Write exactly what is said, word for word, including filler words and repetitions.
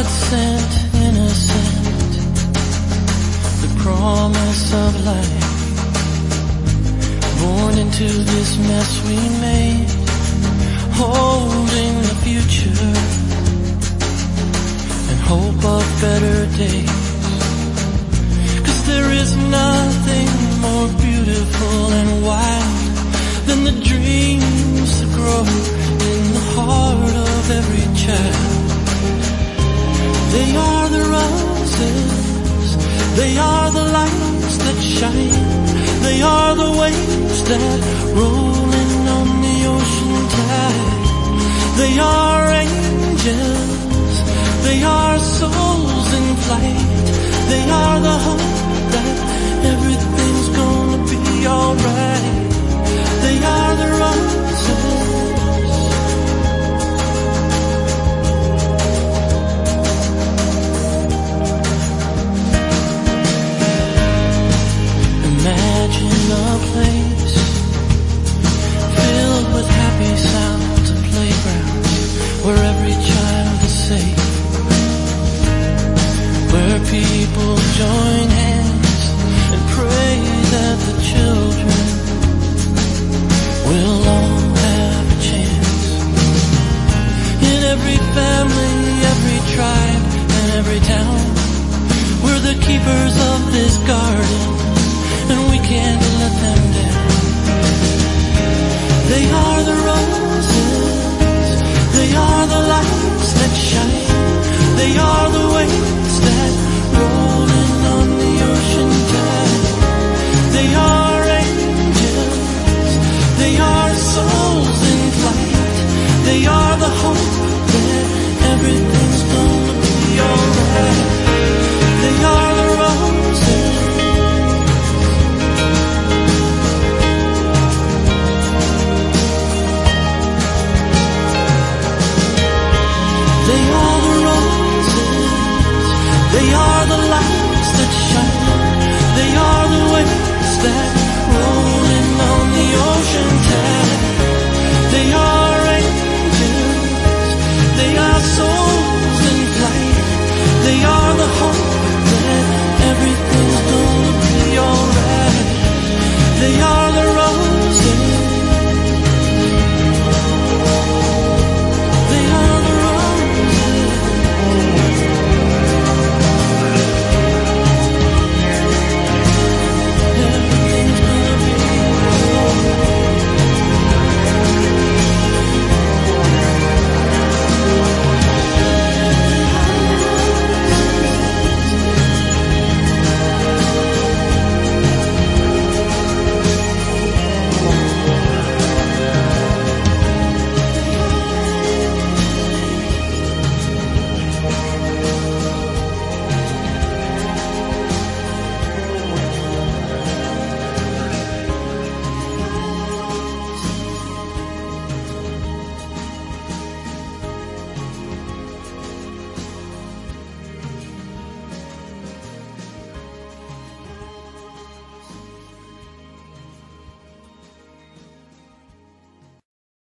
God sent innocent, the promise of life, born into this mess we made, holding the future and hope of better days. 'Cause there is nothing more beautiful and wild than the dreams that grow in the heart of every child. They are the roses, they are the lights that shine, they are the waves that roll in on the ocean tide. They are angels, they are souls in flight, they are the hope that everything's gonna be alright. They are the roses. Imagine a place filled with happy sounds and playgrounds, where every child is safe, where people join hands and pray that the children